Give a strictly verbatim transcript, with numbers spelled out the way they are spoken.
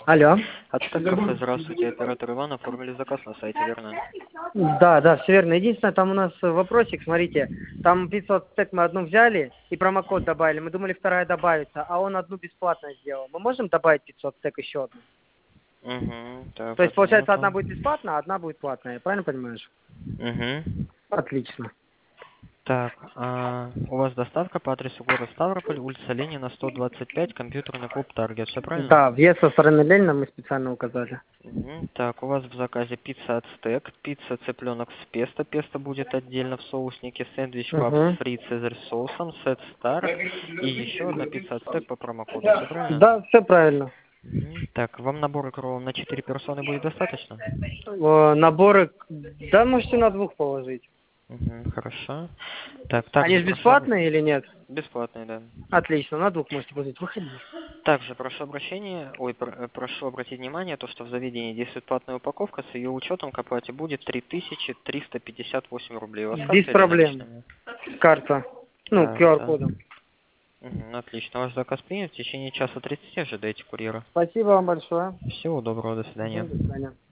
Алло. Ацтек кафе, здравствуйте, оператор Иван, оформили заказ на сайте, верно? Да, да, все верно. Единственное, там у нас вопросик, смотрите, там пиццу Ацтек мы одну взяли и промокод добавили. Мы думали, вторая добавится, а он одну бесплатно сделал. Мы можем добавить пиццу Ацтек еще одну? Угу, так, То есть, одну получается, минуту. одна будет бесплатная, а одна будет платная. Правильно понимаешь? Угу. Отлично. Так, а, у вас доставка по адресу город Ставрополь, улица Ленина, сто двадцать пять, компьютерный клуб Таргет, все правильно? Да, въезд со стороны Ленина мы специально указали. Угу. Так, у вас в заказе пицца Ацтек, пицца цыпленок с песто, песто будет отдельно в соуснике, сэндвич папа Угу. фри цезарь с соусом, сет старт и еще одна пицца Ацтек по промокоду, все правильно? Да, все правильно. Мгм. Так, вам набор кровом на четыре персоны будет достаточно? Э, Наборы, да, можете на двух положить. Угу, хорошо. Так, Они также же прошу... обр- бесплатные или нет? Бесплатный, да. Отлично, на двух можете положить. Выходи. Также прошу обращения, ой, пр- э, прошу обратить внимание, то, что в заведении действует платная упаковка, с ее учетом к оплате будет три тысячи триста пятьдесят восемь рублей. У вас Без карта или проблем. наличными? Карта. Ну, Карта. Q R-кодом. Мгм, отлично. Ваш заказ принят. В течение часа тридцати ожидайте курьера. Спасибо вам большое. Всего доброго, до Мгм, свидания. до свидания.